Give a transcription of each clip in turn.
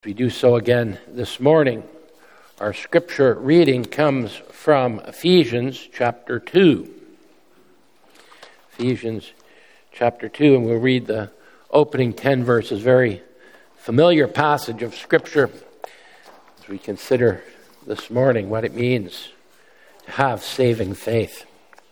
We do so again this morning. Our scripture reading comes from Ephesians chapter 2. Ephesians chapter 2, and we'll read the opening 10 verses. Very familiar passage of scripture as we consider this morning what it means to have saving faith.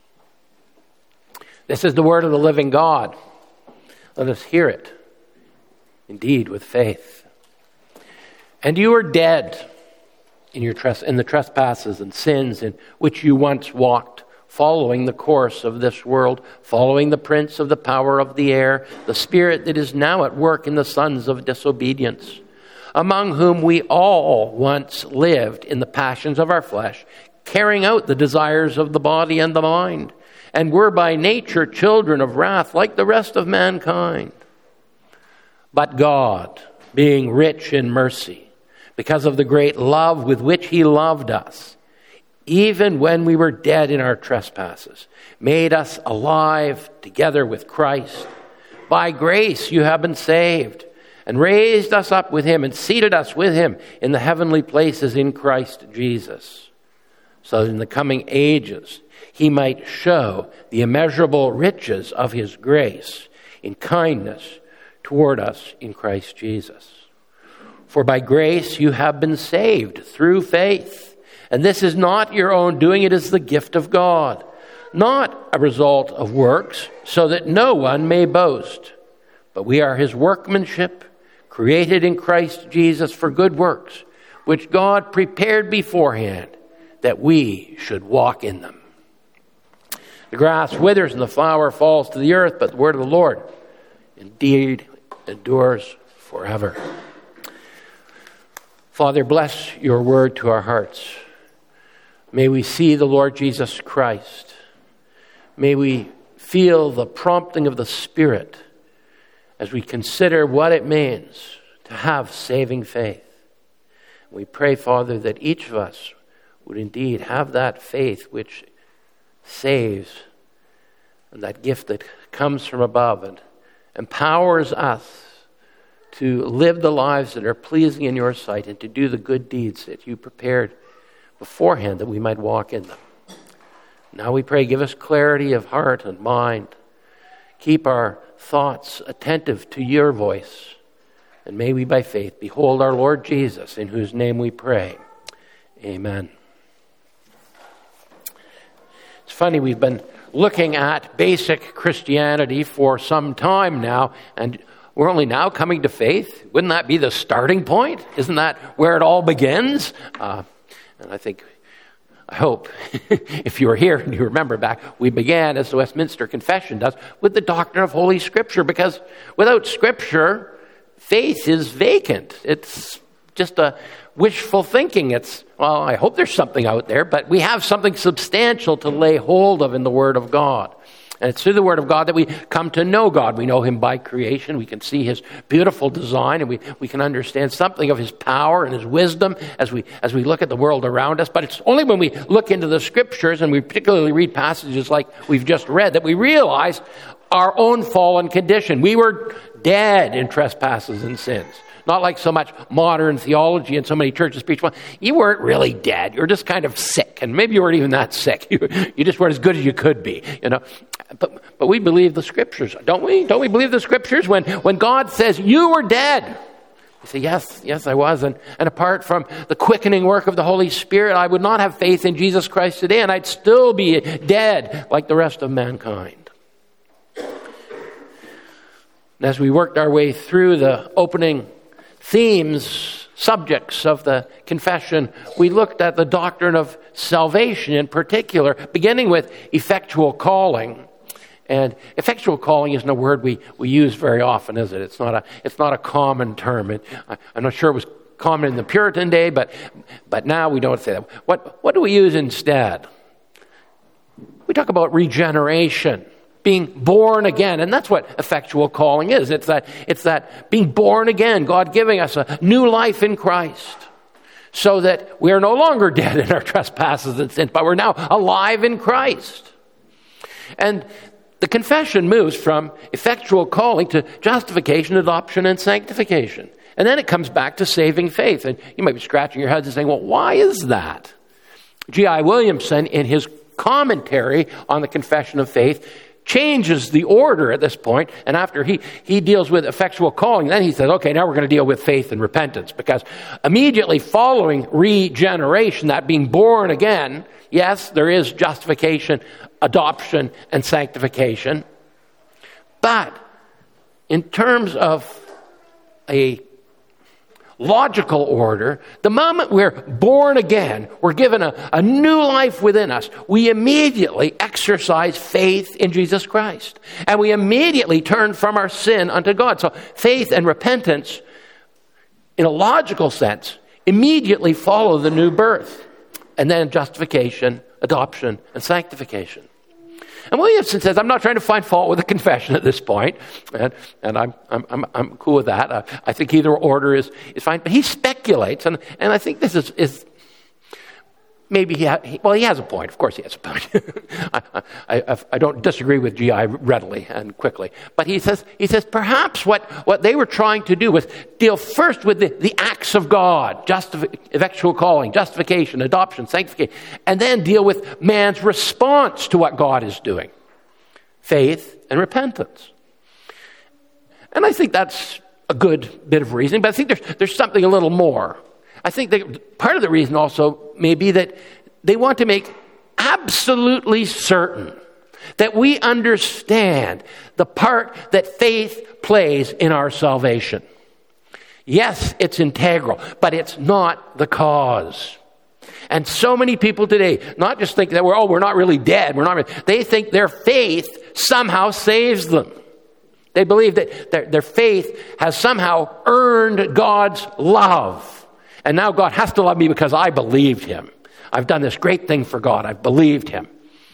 This is the word of the living God. Let us hear it, indeed, with faith. And you were dead in the trespasses and sins in which you once walked, following the course of this world, following the prince of the power of the air, the spirit that is now at work in the sons of disobedience, among whom we all once lived in the passions of our flesh, carrying out the desires of the body and the mind, and were by nature children of wrath like the rest of mankind. But God, being rich in mercy, because of the great love with which he loved us, even when we were dead in our trespasses, made us alive together with Christ. By grace you have been saved, and raised us up with him, and seated us with him in the heavenly places in Christ Jesus, so that in the coming ages he might show the immeasurable riches of his grace in kindness toward us in Christ Jesus. For by grace you have been saved through faith. And this is not your own doing, it is the gift of God, not a result of works, so that no one may boast. But we are his workmanship, created in Christ Jesus for good works, which God prepared beforehand that we should walk in them. The grass withers and the flower falls to the earth, but the word of the Lord indeed endures forever. Father, bless your word to our hearts. May we see the Lord Jesus Christ. May we feel the prompting of the Spirit as we consider what it means to have saving faith. We pray, Father, that each of us would indeed have that faith which saves, and that gift that comes from above and empowers us to live the lives that are pleasing in your sight and to do the good deeds that you prepared beforehand that we might walk in them. Now we pray, give us clarity of heart and mind. Keep our thoughts attentive to your voice. And may we by faith behold our Lord Jesus, in whose name we pray. Amen. It's funny, we've been looking at basic Christianity for some time now, and we're only now coming to faith. Wouldn't that be the starting point? Isn't that where it all begins? And I hope, if you were here and you remember back, we began, as the Westminster Confession does, with the doctrine of Holy Scripture, because without Scripture, faith is vacant. It's just a wishful thinking. I hope there's something out there, but we have something substantial to lay hold of in the Word of God. And it's through the Word of God that we come to know God. We know him by creation. We can see his beautiful design, and we can understand something of his power and his wisdom as we look at the world around us. But it's only when we look into the Scriptures, and we particularly read passages like we've just read, that we realize our own fallen condition. We were dead in trespasses and sins. Not like so much modern theology and so many churches preach, well, you weren't really dead. You were just kind of sick. And maybe you weren't even that sick. You just weren't as good as you could be, But we believe the Scriptures, don't we? Don't we believe the Scriptures? When God says, you were dead, you say, yes, I was. And apart from the quickening work of the Holy Spirit, I would not have faith in Jesus Christ today, and I'd still be dead like the rest of mankind. And as we worked our way through the opening subjects of the confession, we looked at the doctrine of salvation in particular, beginning with effectual calling. And effectual calling isn't a word we use very often, is it? It's not a common term. I'm not sure it was common in the Puritan day, but now we don't say that. What do we use instead? We talk about regeneration, being born again, and that's what effectual calling is. It's that being born again, God giving us a new life in Christ, so that we are no longer dead in our trespasses and sins, but we're now alive in Christ. And the confession moves from effectual calling to justification, adoption, and sanctification. And then it comes back to saving faith. And you might be scratching your head and saying, well, why is that? G.I. Williamson, in his commentary on the Confession of Faith, changes the order at this point, and after he deals with effectual calling, then he says, okay, now we're going to deal with faith and repentance, because immediately following regeneration, that being born again, yes, there is justification, adoption, and sanctification, but in terms of a logical order, the moment we're born again, we're given a new life within us, we immediately exercise faith in Jesus Christ. And we immediately turn from our sin unto God. So faith and repentance, in a logical sense, immediately follow the new birth. And then justification, adoption, and sanctification. And Williamson says, I'm not trying to find fault with the confession at this point, and I'm cool with that. I think either order is fine. But he speculates, and I think this is maybe he has a point. Of course, he has a point. I don't disagree with G.I. readily and quickly, but he says perhaps what they were trying to do was deal first with the acts of God, effectual calling, justification, adoption, sanctification, and then deal with man's response to what God is doing, faith and repentance. And I think that's a good bit of reasoning, but I think there's something a little more. I think that part of the reason also may be that they want to make absolutely certain that we understand the part that faith plays in our salvation. Yes, it's integral, but it's not the cause. And so many people today not just think that we're not really dead. They think their faith somehow saves them. They believe that their faith has somehow earned God's love. And now God has to love me because I believed him. I've done this great thing for God. I've believed him.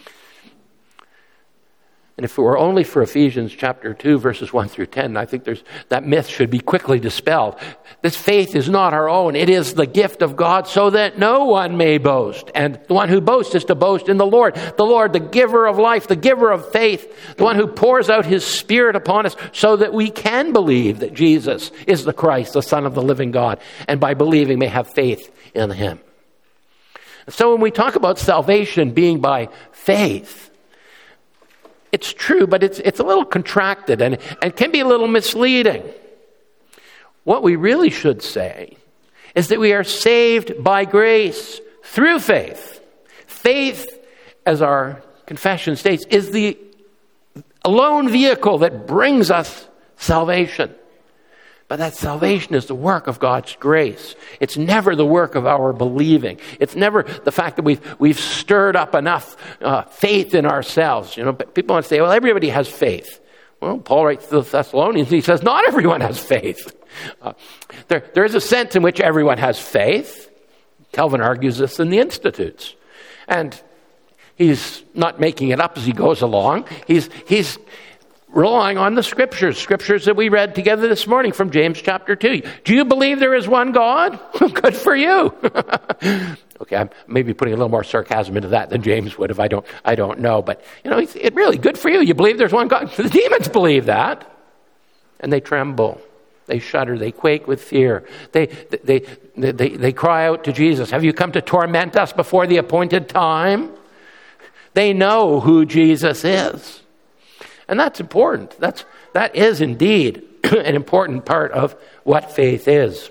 And if it were only for Ephesians chapter 2, verses 1 through 10, I think that myth should be quickly dispelled. This faith is not our own. It is the gift of God so that no one may boast. And the one who boasts is to boast in the Lord, the giver of life, the giver of faith, the one who pours out his Spirit upon us so that we can believe that Jesus is the Christ, the Son of the living God, and by believing may have faith in him. So when we talk about salvation being by faith, it's true, but it's a little contracted and can be a little misleading. What we really should say is that we are saved by grace through faith. Faith, as our confession states, is the alone vehicle that brings us salvation. But that salvation is the work of God's grace. It's never the work of our believing. It's never the fact that we've stirred up enough faith in ourselves. People want to say, well, everybody has faith. Well, Paul writes to the Thessalonians, he says, not everyone has faith. There is a sense in which everyone has faith. Calvin argues this in the Institutes. And he's not making it up as he goes along. He's relying on the scriptures that we read together this morning from James chapter 2. Do you believe there is one God? Good for you. Okay, I'm maybe putting a little more sarcasm into that than James would if I don't know. But, it really, good for you. You believe there's one God. The demons believe that. And they tremble. They shudder. They quake with fear. They cry out to Jesus, have you come to torment us before the appointed time? They know who Jesus is. And that's important. That is indeed an important part of what faith is.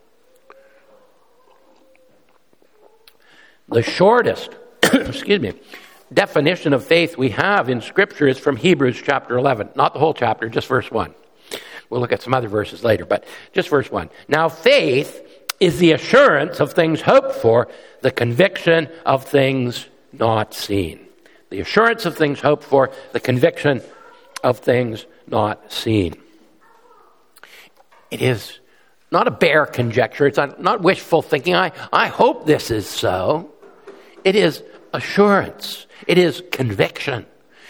The shortest, definition of faith we have in Scripture is from Hebrews chapter 11. Not the whole chapter, just verse 1. We'll look at some other verses later, but just verse 1. Now faith is the assurance of things hoped for, the conviction of things not seen. The assurance of things hoped for, the conviction of things not seen. It is not a bare conjecture. It's not wishful thinking. I hope this is so. It is assurance. It is conviction.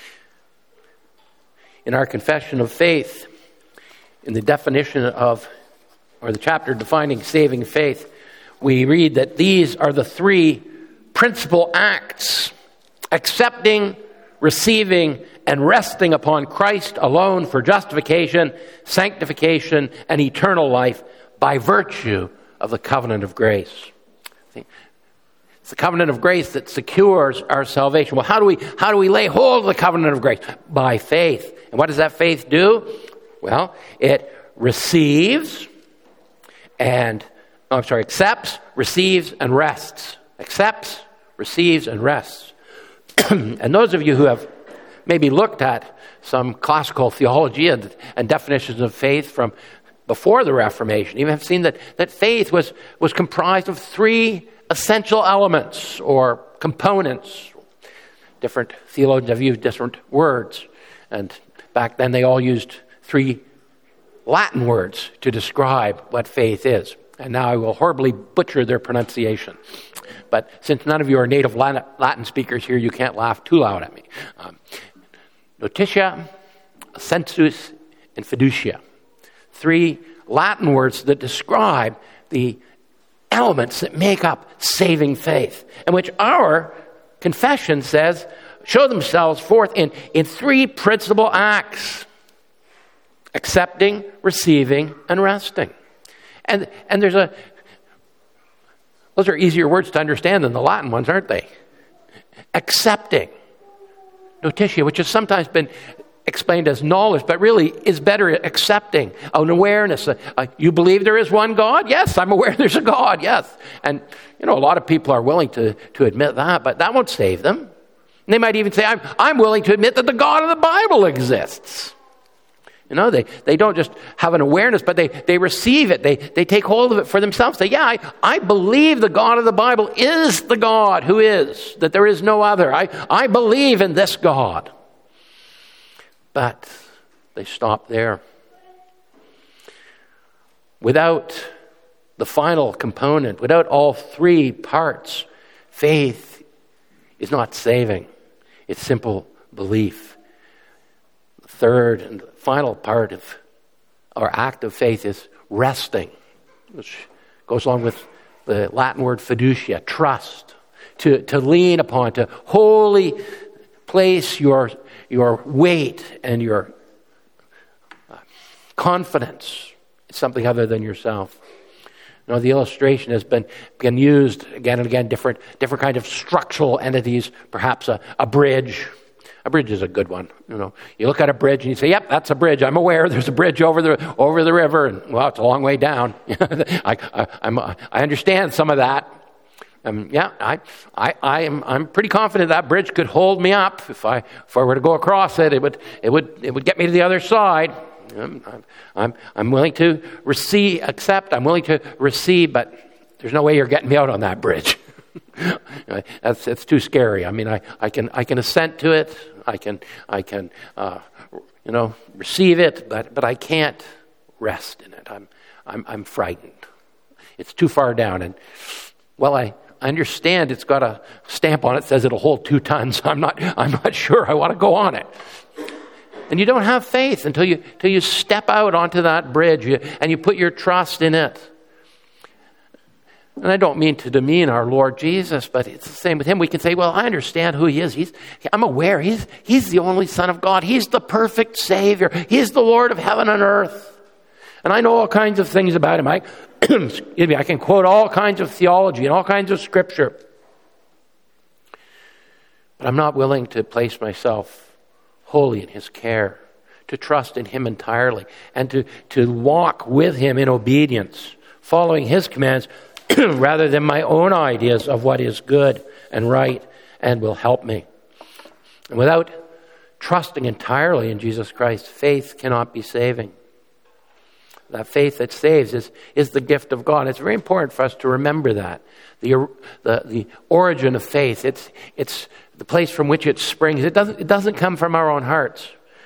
In our confession of faith, in the definition of, or the chapter defining saving faith, we read that these are the three principal acts: accepting, receiving, and resting upon Christ alone for justification, sanctification, and eternal life by virtue of the covenant of grace. It's the covenant of grace that secures our salvation. Well, how do we lay hold of the covenant of grace? By faith. And what does that faith do? Well, it accepts, receives, and rests. Accepts, receives, and rests. And those of you who have maybe looked at some classical theology and definitions of faith from before the Reformation, even have seen that faith was comprised of three essential elements or components. Different theologians have used different words, and back then they all used three Latin words to describe what faith is. And now I will horribly butcher their pronunciation. But since none of you are native Latin speakers here, you can't laugh too loud at me. Notitia, sensus, and fiducia. Three Latin words that describe the elements that make up saving faith, and which our confession says show themselves forth in three principal acts: accepting, receiving, and resting. And those are easier words to understand than the Latin ones, aren't they? Accepting, notitia, which has sometimes been explained as knowledge, but really is better accepting, an awareness. You believe there is one God? Yes, I'm aware there's a God, yes. And, a lot of people are willing to admit that, but that won't save them. And they might even say, I'm willing to admit that the God of the Bible exists. They don't just have an awareness, but they receive it. They take hold of it for themselves. Say, yeah, I believe the God of the Bible is the God who is, that there is no other. I believe in this God. But they stop there. Without the final component, without all three parts, faith is not saving. It's simple belief. The third and final part of our act of faith is resting, which goes along with the Latin word fiducia, trust, to lean upon, to wholly place your weight and your confidence in something other than yourself. The illustration has been used again and again, different kind of structural entities, perhaps a bridge. A bridge is a good one. You look at a bridge and you say, yep, that's a bridge. I'm aware there's a bridge over the river. And, well, it's a long way down. I understand some of that. I'm pretty confident that bridge could hold me up. If I were to go across it, it would get me to the other side. I'm willing to accept. I'm willing to receive, but there's no way you're getting me out on that bridge. It's too scary. I can assent to it. I can receive it, but I can't rest in it. I'm frightened. It's too far down, and I understand it's got a stamp on it that says it'll hold 2 tons. I'm not sure I want to go on it. And you don't have faith until you step out onto that bridge and you put your trust in it. And I don't mean to demean our Lord Jesus, but it's the same with him. We can say, well, I understand who he is. I'm aware he's the only Son of God. He's the perfect Savior. He's the Lord of heaven and earth. And I know all kinds of things about him. I can quote all kinds of theology and all kinds of scripture. But I'm not willing to place myself wholly in his care, to trust in him entirely, and to walk with him in obedience, following his commands rather than my own ideas of what is good and right and will help me. And without trusting entirely in Jesus Christ, faith cannot be saving. That faith that saves is the gift of God. It's very important for us to remember that. The origin of faith, it's the place from which it springs. It doesn't come from our own hearts.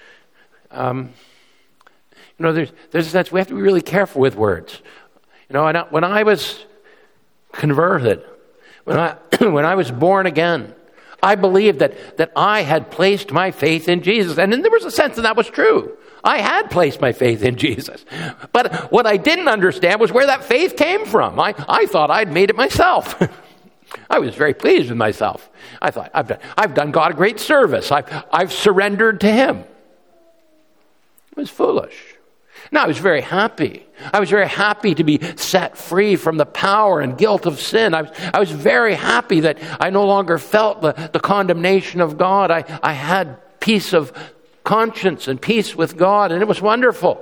There's a sense we have to be really careful with words. When I was converted, when I was born again, I believed that I had placed my faith in Jesus. And then there was a sense that was true. I had placed my faith in Jesus. But what I didn't understand was where that faith came from. I thought I'd made it myself. I was very pleased with myself. I thought, I've done God a great service. I've surrendered to him. It was foolish. No, I was very happy. I was very happy to be set free from the power and guilt of sin. I was very happy that I no longer felt the condemnation of God. I had peace of conscience and peace with God, and it was wonderful.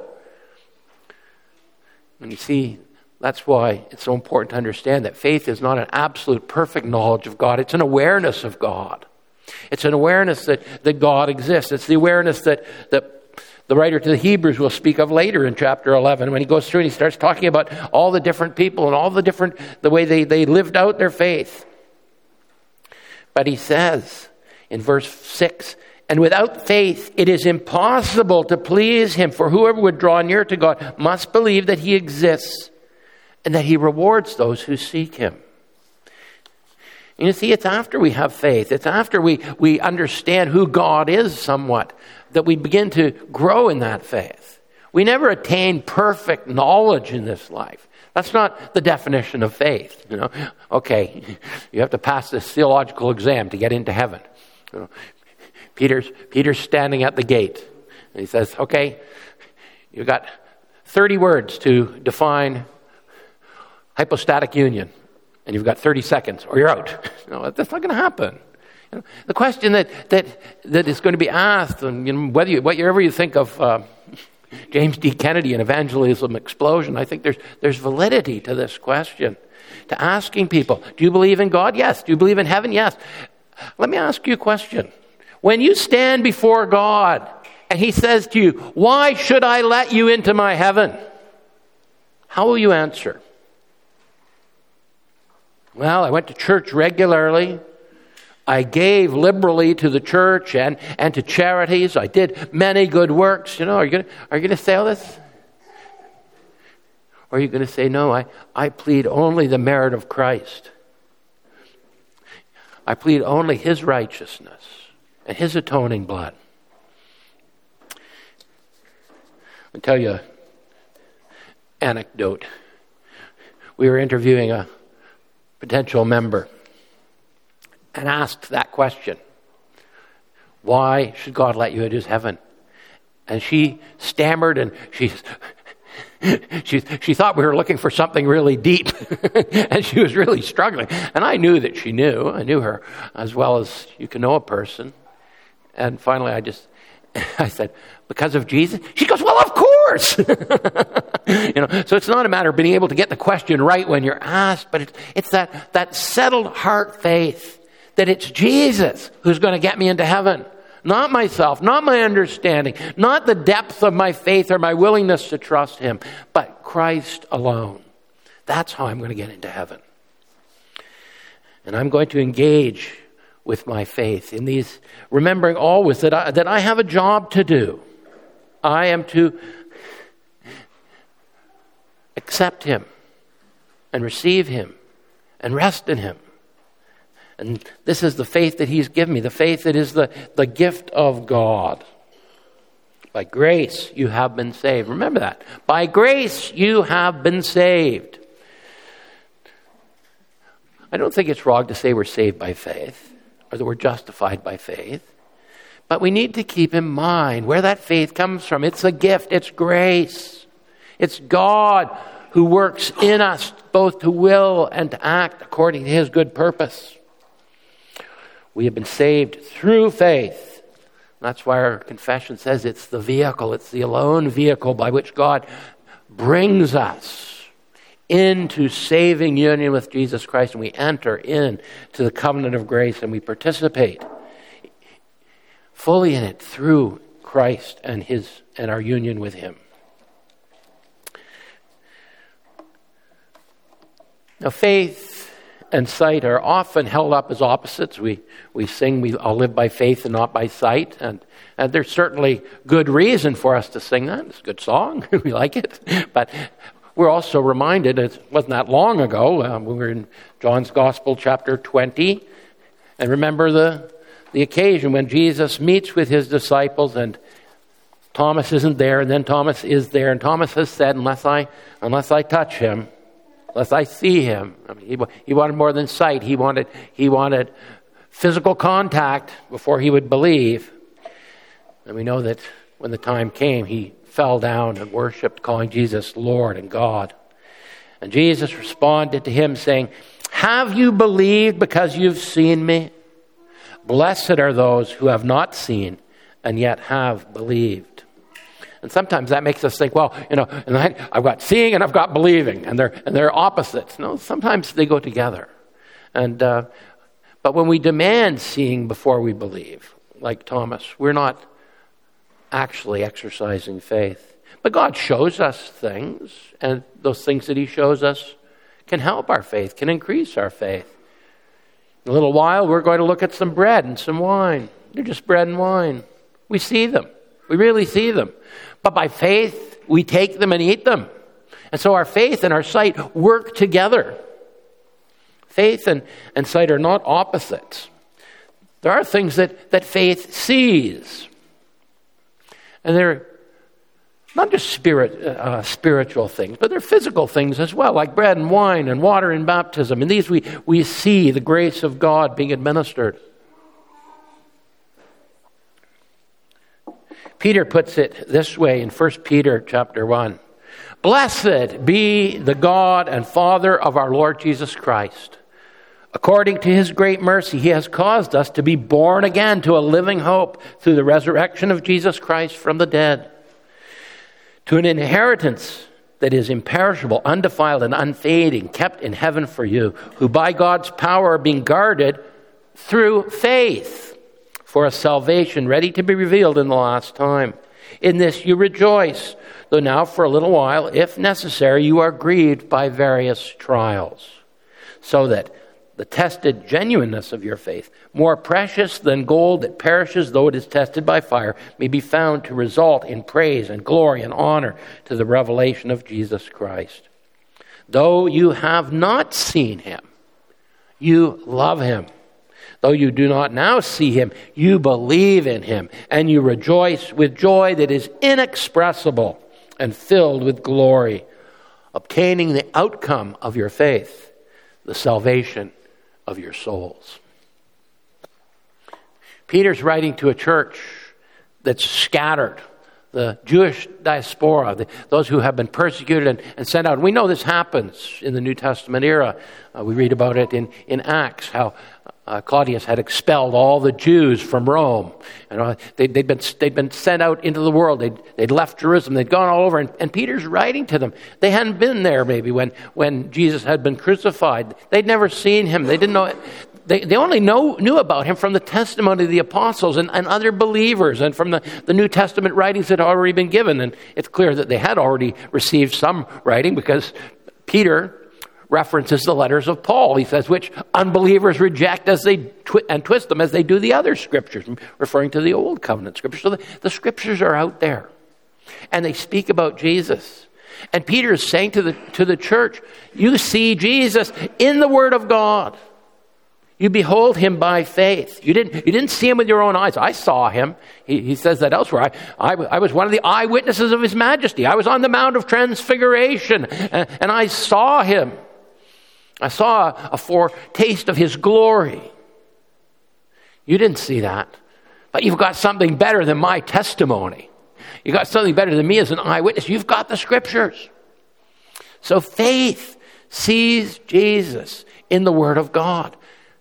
And you see, that's why it's so important to understand that faith is not an absolute perfect knowledge of God. It's an awareness of God. It's an awareness that God exists. It's the awareness that the writer to the Hebrews will speak of later in chapter 11. When he goes through and he starts talking about all the different people and all the way they lived out their faith. But he says in verse 6, and without faith it is impossible to please him, for whoever would draw near to God must believe that he exists and that he rewards those who seek him. And you see, it's after we have faith, it's after we understand who God is somewhat, that we begin to grow in that faith. We never attain perfect knowledge in this life. That's not the definition of faith. Okay, you have to pass this theological exam to get into heaven. Peter's standing at the gate, and he says, okay, you've got 30 words to define hypostatic union, and you've got 30 seconds, or you're out. That's not going to happen. The question that is going to be asked, and whatever you think of James D. Kennedy and evangelism explosion, I think there's validity to this question. To asking people, do you believe in God? Yes. Do you believe in heaven? Yes. Let me ask you a question. When you stand before God and he says to you, why should I let you into my heaven? How will you answer? Well, I went to church regularly. I gave liberally to the church and to charities. I did many good works. Are you going to say all this? Or are you going to say, no, I plead only the merit of Christ. I plead only his righteousness and his atoning blood. I'll tell you an anecdote. We were interviewing a potential member and asked that question. Why should God let you into his heaven? And she stammered, and she thought we were looking for something really deep. And she was really struggling. And I knew that she knew. I knew her as well as you can know a person. And finally I said, because of Jesus? She goes, well, of course. So it's not a matter of being able to get the question right when you're asked, but it's that settled heart faith that it's Jesus who's going to get me into heaven. Not myself, not my understanding, not the depth of my faith or my willingness to trust him, but Christ alone. That's how I'm going to get into heaven. And I'm going to engage with my faith in these, remembering always that I have a job to do. I am to accept him and receive him and rest in him. And this is the faith that he's given me, the faith that is the gift of God. By grace you have been saved. Remember that. By grace you have been saved. I don't think it's wrong to say we're saved by faith, or that we're justified by faith. But we need to keep in mind where that faith comes from. It's a gift. It's grace. It's God who works in us both to will and to act according to his good purpose. We have been saved through faith. That's why our confession says it's the vehicle. It's the alone vehicle by which God brings us into saving union with Jesus Christ, and we enter into the covenant of grace, and we participate fully in it through Christ and our union with him. Now, faith and sight are often held up as opposites. We sing, I'll live by faith and not by sight. And there's certainly good reason for us to sing that. It's a good song. We like it. But we're also reminded, it wasn't that long ago, we were in John's Gospel, chapter 20. And remember the occasion when Jesus meets with his disciples, and Thomas isn't there, and then Thomas is there. And Thomas has said, unless I touch him, unless I see him. I mean, he wanted more than sight. He wanted physical contact before he would believe. And we know that when the time came, he fell down and worshipped, calling Jesus Lord and God. And Jesus responded to him saying, "Have you believed because you've seen me? Blessed are those who have not seen and yet have believed." And sometimes that makes us think, well, and I've got seeing and I've got believing, and they're opposites. No, sometimes they go together. And but when we demand seeing before we believe, like Thomas, we're not actually exercising faith. But God shows us things, and those things that he shows us can help our faith, can increase our faith. In a little while, we're going to look at some bread and some wine. They're just bread and wine. We see them. We really see them. But by faith, we take them and eat them. And so our faith and our sight work together. Faith and sight are not opposites. There are things that faith sees. And they're not just spiritual things, but they're physical things as well, like bread and wine and water and baptism. In these we see the grace of God being administered. Peter puts it this way in 1 Peter chapter 1. "Blessed be the God and Father of our Lord Jesus Christ. According to his great mercy, he has caused us to be born again to a living hope through the resurrection of Jesus Christ from the dead, to an inheritance that is imperishable, undefiled, and unfading, kept in heaven for you, who by God's power are being guarded through faith for a salvation ready to be revealed in the last time. In this you rejoice, though now for a little while, if necessary, you are grieved by various trials, so that the tested genuineness of your faith, more precious than gold that perishes though it is tested by fire, may be found to result in praise and glory and honor to the revelation of Jesus Christ. Though you have not seen him, you love him. Though you do not now see him, you believe in him, and you rejoice with joy that is inexpressible and filled with glory, obtaining the outcome of your faith, the salvation of your souls." Peter's writing to a church that's scattered, the Jewish diaspora, those who have been persecuted and sent out. We know this happens in the New Testament era. We read about it in Acts, how Claudius had expelled all the Jews from Rome. They'd been sent out into the world. They'd left Jerusalem. They'd gone all over. And Peter's writing to them. They hadn't been there maybe when Jesus had been crucified. They'd never seen him. They didn't know it. They only knew about him from the testimony of the apostles and other believers, and from the New Testament writings that had already been given. And it's clear that they had already received some writing, because Peter references the letters of Paul. He says, which unbelievers reject as they twist them as they do the other scriptures, referring to the Old Covenant scriptures. So the scriptures are out there, and they speak about Jesus. And Peter is saying to the church, you see Jesus in the Word of God. You behold him by faith. You didn't see him with your own eyes. I saw him. He says that elsewhere. I was one of the eyewitnesses of his majesty. I was on the Mount of Transfiguration, and I saw him. I saw a foretaste of his glory. You didn't see that. But you've got something better than my testimony. You've got something better than me as an eyewitness. You've got the scriptures. So faith sees Jesus in the Word of God.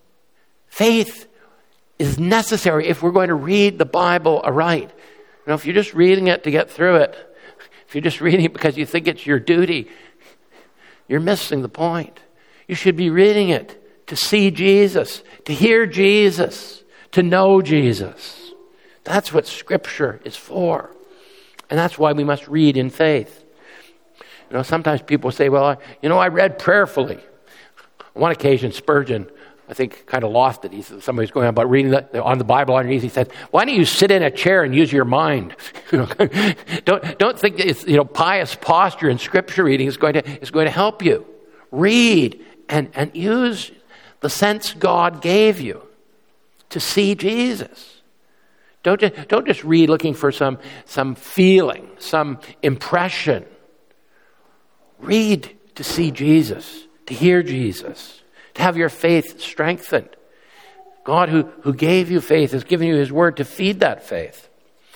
Faith is necessary if we're going to read the Bible aright. If you're just reading it to get through it, if you're just reading it because you think it's your duty, you're missing the point. You should be reading it to see Jesus, to hear Jesus, to know Jesus. That's what Scripture is for. And that's why we must read in faith. Sometimes people say, well, I read prayerfully. On one occasion, Spurgeon, I think, kind of lost it. Somebody was going on about reading on the Bible underneath. He said, why don't you sit in a chair and use your mind? Don't think it's, pious posture in Scripture reading is going to help you. Read and use the sense God gave you to see Jesus. Don't just read looking for some feeling, some impression. Read to see Jesus, to hear Jesus, to have your faith strengthened. God who gave you faith has given you his word to feed that faith.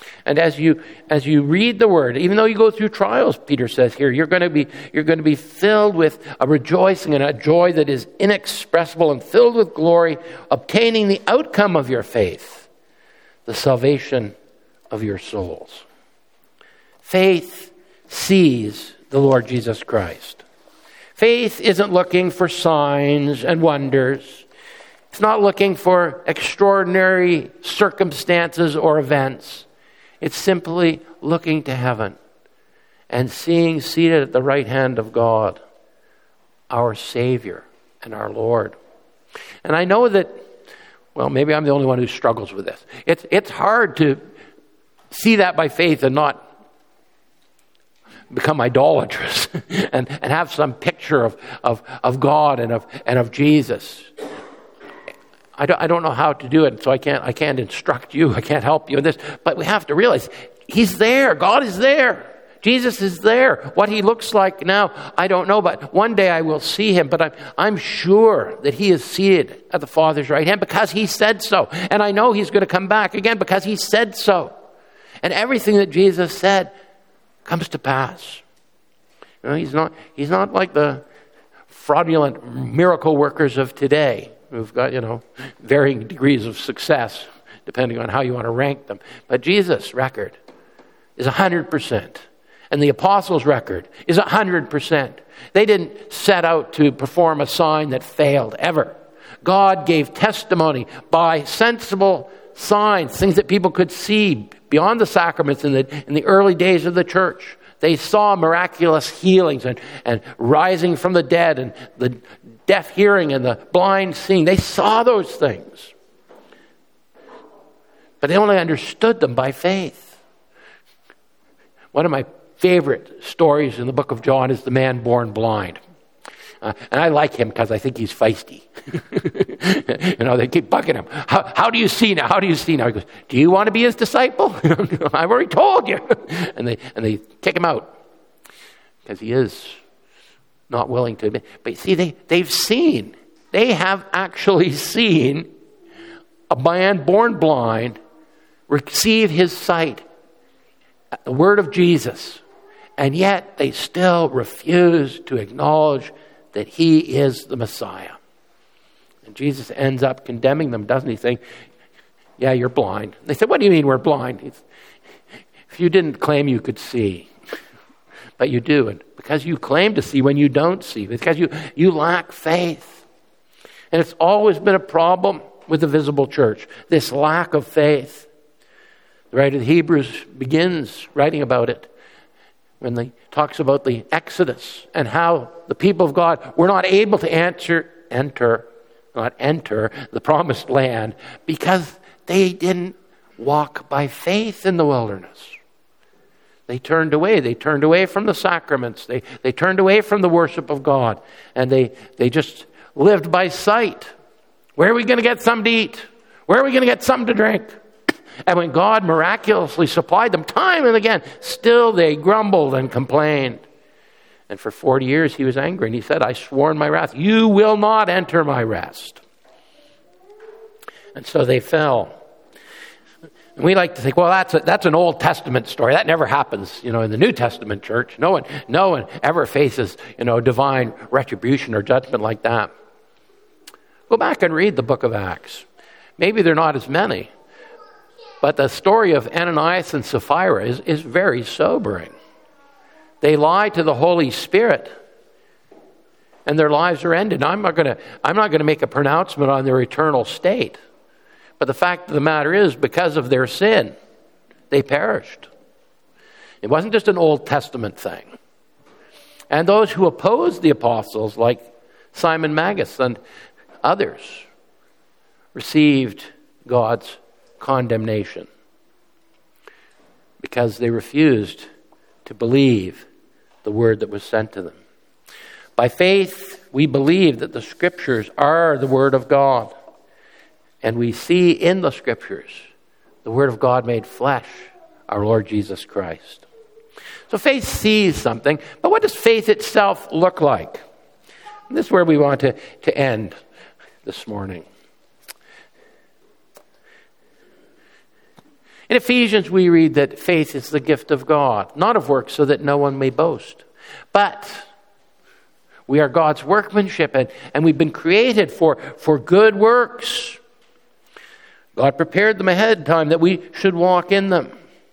And as you read the word, even though you go through trials, Peter says here, you're going to be filled with a rejoicing and a joy that is inexpressible and filled with glory, obtaining the outcome of your faith, the salvation of your souls. Faith sees the Lord Jesus Christ. Faith isn't looking for signs and wonders. It's not looking for extraordinary circumstances or events. It's simply looking to heaven and seeing seated at the right hand of God, our Savior and our Lord. And I know that, well, maybe I'm the only one who struggles with this. It's hard to see that by faith and not become idolatrous and have some picture of God and of Jesus. I don't know how to do it, so I can't instruct you. I can't help you in this. But we have to realize He's there. God is there. Jesus is there. What He looks like now, I don't know. But one day I will see Him. But I'm sure that He is seated at the Father's right hand because He said so. And I know He's going to come back again because He said so. And everything that Jesus said comes to pass. You know, He's not like the fraudulent miracle workers of today, who've got, varying degrees of success, depending on how you want to rank them. But Jesus' record is 100%. And the apostles' record is 100%. They didn't set out to perform a sign that failed, ever. God gave testimony by sensible signs, things that people could see beyond the sacraments in the early days of the church. They saw miraculous healings and rising from the dead and the deaf hearing and the blind seeing. They saw those things. But they only understood them by faith. One of my favorite stories in the book of John is the man born blind. And I like him because I think he's feisty. They keep bugging him. How do you see now? How do you see now? He goes, do you want to be his disciple? I've already told you. And they kick him out because he is not willing to admit. But you see, they have actually seen a man born blind receive his sight at the word of Jesus. And yet they still refuse to acknowledge that He is the Messiah. And Jesus ends up condemning them, doesn't He? Saying, yeah, you're blind. They said, what do you mean we're blind? If you didn't claim you could see, but you do. And because you claim to see when you don't see, because you lack faith. And it's always been a problem with the visible church, this lack of faith. The writer of Hebrews begins writing about it when he talks about the Exodus and how the people of God were not able to enter the promised land because they didn't walk by faith in the wilderness. They turned away. They turned away from the sacraments. They turned away from the worship of God. And they just lived by sight. Where are we going to get something to eat? Where are we going to get something to drink? And when God miraculously supplied them time and again, still they grumbled and complained. And for 40 years he was angry. And He said, I swore in my wrath, you will not enter my rest. And so they fell. And we like to think, well, that's an Old Testament story. That never happens, in the New Testament church. No one ever faces, divine retribution or judgment like that. Go back and read the book of Acts. Maybe they're not as many. But the story of Ananias and Sapphira is very sobering. They lie to the Holy Spirit, and their lives are ended. I'm not going to make a pronouncement on their eternal state. But the fact of the matter is, because of their sin, they perished. It wasn't just an Old Testament thing. And those who opposed the apostles, like Simon Magus and others, received God's condemnation because they refused to believe the word that was sent to them. By faith, we believe that the Scriptures are the Word of God. And we see in the Scriptures the Word of God made flesh, our Lord Jesus Christ. So faith sees something, but what does faith itself look like? And this is where we want to end this morning. In Ephesians, we read that faith is the gift of God, not of works, so that no one may boast. But we are God's workmanship, and we've been created for good works. God prepared them ahead of time that we should walk in them.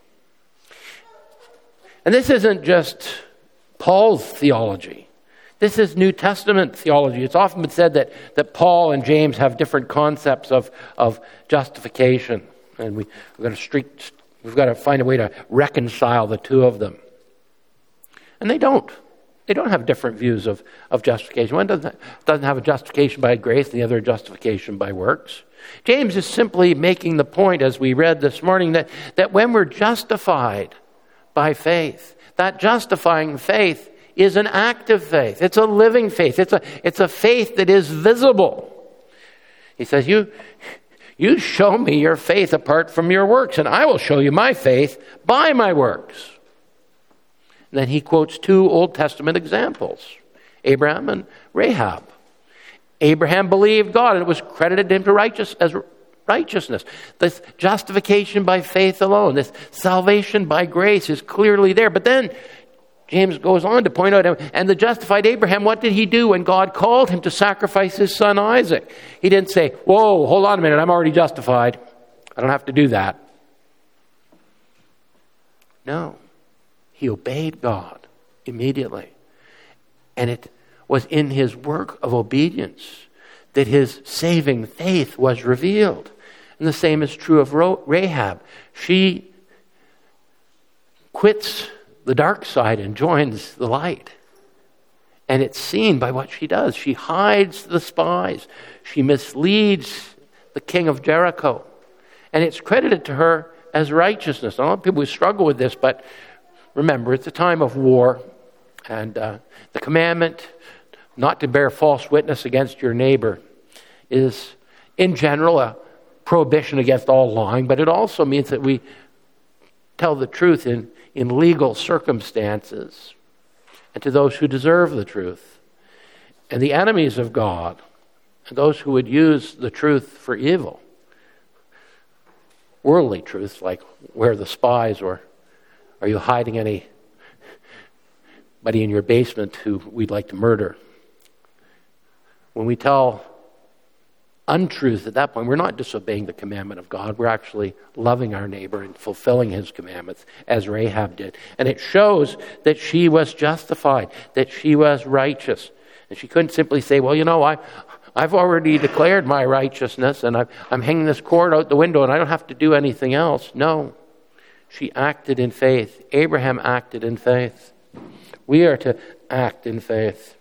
And this isn't just Paul's theology. This is New Testament theology. It's often been said that Paul and James have different concepts of justification. And we've got to find a way to reconcile the two of them. And they don't. They don't have different views of justification. One doesn't have a justification by grace, and the other a justification by works. James is simply making the point, as we read this morning, that when we're justified by faith, that justifying faith is an active faith. It's a living faith. It's a faith that is visible. He says, you show me your faith apart from your works, and I will show you my faith by my works. And then he quotes two Old Testament examples, Abraham and Rahab. Abraham believed God, and it was credited him as righteousness. This justification by faith alone, this salvation by grace is clearly there. But then James goes on to point out, and the justified Abraham, what did he do when God called him to sacrifice his son Isaac? He didn't say, whoa, hold on a minute, I'm already justified. I don't have to do that. No. He obeyed God immediately. And it was in his work of obedience that his saving faith was revealed. And the same is true of Rahab. She quits the dark side and joins the light. And it's seen by what she does. She hides the spies. She misleads the king of Jericho. And it's credited to her as righteousness. A lot of people struggle with this, but remember, it's a time of war. And the commandment not to bear false witness against your neighbor is, in general, a prohibition against all lying. But it also means that we tell the truth in legal circumstances and to those who deserve the truth. And the enemies of God, and those who would use the truth for evil, worldly truths like where are the spies, or are you hiding anybody in your basement who we'd like to murder? When we tell untruth at that point, we're not disobeying the commandment of God. We're actually loving our neighbor and fulfilling his commandments, as Rahab did. And it shows that she was justified, that she was righteous. And she couldn't simply say, well, I've already declared my righteousness, and I'm hanging this cord out the window, and I don't have to do anything else. No. She acted in faith. Abraham acted in faith. We are to act in faith.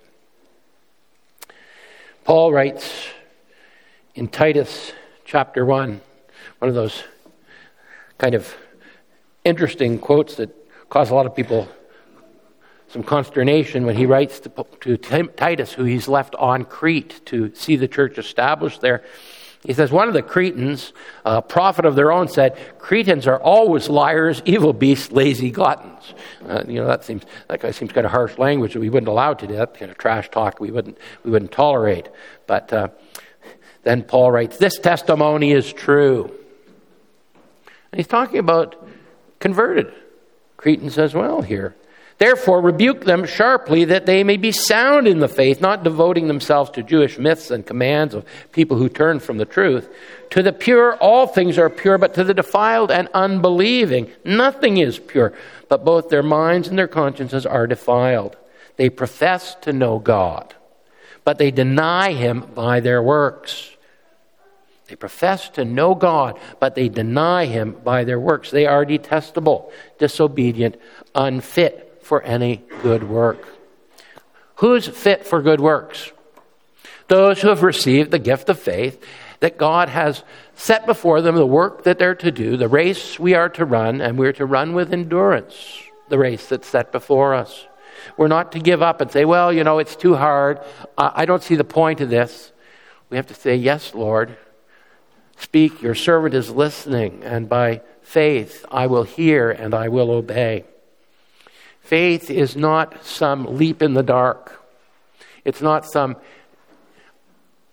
Paul writes in Titus chapter 1, one of those kind of interesting quotes that cause a lot of people some consternation, when he writes to Titus, who he's left on Crete to see the church established there. He says, one of the Cretans, a prophet of their own, said, Cretans are always liars, evil beasts, lazy gluttons. That guy seems kind of harsh language that we wouldn't allow today. That kind of trash talk we wouldn't tolerate. But then Paul writes, this testimony is true. And he's talking about converted Cretans as well here. Therefore, rebuke them sharply, that they may be sound in the faith, not devoting themselves to Jewish myths and commands of people who turn from the truth. To the pure, all things are pure, but to the defiled and unbelieving, nothing is pure, but both their minds and their consciences are defiled. They profess to know God, but they deny him by their works. They profess to know God, but they deny him by their works. They are detestable, disobedient, unfit for any good work. Who's fit for good works? Those who have received the gift of faith, that God has set before them the work that they're to do, the race we are to run, and we're to run with endurance, the race that's set before us. We're not to give up and say, well, it's too hard. I don't see the point of this. We have to say, yes, Lord, speak, your servant is listening, and by faith I will hear and I will obey. Faith is not some leap in the dark. It's not some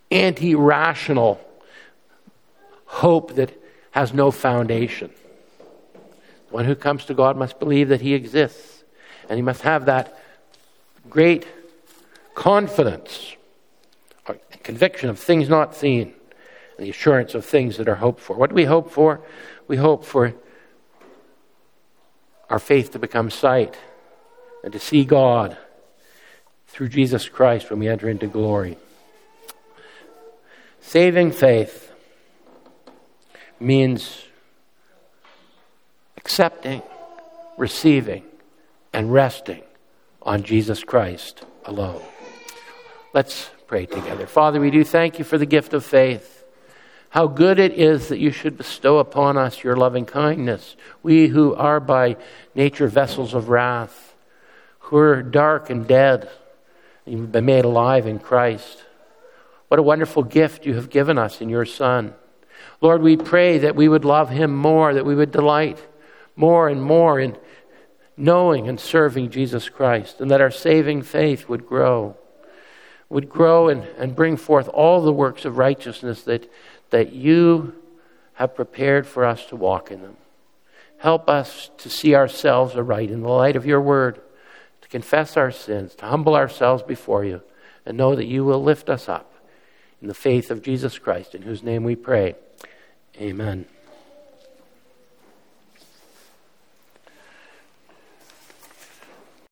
anti-rational hope that has no foundation. One who comes to God must believe that he exists. And he must have that great confidence, or conviction of things not seen, and the assurance of things that are hoped for. What do we hope for? We hope for our faith to become sight and to see God through Jesus Christ when we enter into glory. Saving faith means accepting, receiving, and resting on Jesus Christ alone. Let's pray together. Father, we do thank you for the gift of faith. How good it is that you should bestow upon us your loving kindness. We who are by nature vessels of wrath, who are dark and dead, you've been made alive in Christ. What a wonderful gift you have given us in your Son. Lord, we pray that we would love him more, that we would delight more and more in knowing and serving Jesus Christ, and that our saving faith would grow and bring forth all the works of righteousness that you have prepared for us to walk in them. Help us to see ourselves aright in the light of your word, to confess our sins, to humble ourselves before you, and know that you will lift us up in the faith of Jesus Christ, in whose name we pray. Amen.